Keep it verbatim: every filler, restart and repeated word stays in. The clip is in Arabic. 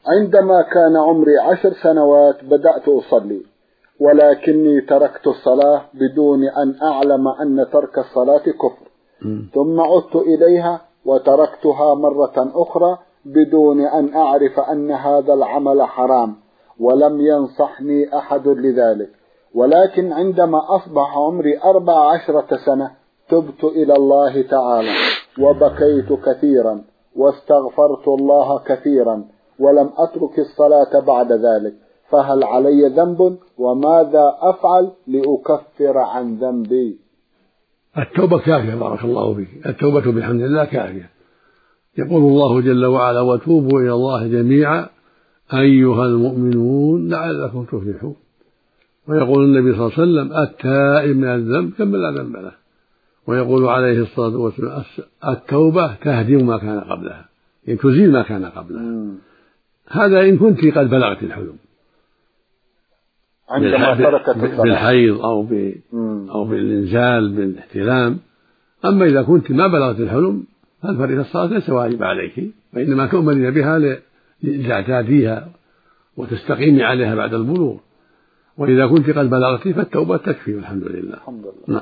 عندما كان عمري عشر سنوات بدأت أصلي، ولكني تركت الصلاة بدون أن أعلم أن ترك الصلاة كفر، ثم عدت إليها وتركتها مرة أخرى بدون أن أعرف أن هذا العمل حرام، ولم ينصحني أحد لذلك. ولكن عندما أصبح عمري أربع عشرة سنة تبت إلى الله تعالى وبكيت كثيرا واستغفرت الله كثيرا ولم أترك الصلاة بعد ذلك، فهل علي ذنب؟ وماذا أفعل لأكفر عن ذنبي؟ التوبة كافية، بارك الله فيك. التوبة بحمد الله كافية. يقول الله جل وعلا: وتوبوا إلى الله جميعا أيها المؤمنون لعلكم تفلحون. ويقول النبي صلى الله عليه وسلم: التائب من الذنب كمن لا ذنب له. ويقول عليه الصلاة والسلام: التوبة تهدم ما كان قبلها، يعني تزيل ما كان قبلها. مم. هذا إن كنت قد بلغت الحلم عندما تركت بالحيض أو أو بالإنزال بالاحتلام. أما إذا كنت ما بلغت الحلم فالفريضة الصلاة ليس واجب عليك، وإنما تؤمرين بها لتعتاديها وتستقيمي عليها بعد البلوغ. وإذا كنت قد بلغت فالتوبة تكفي والحمد لله. الحمد لله.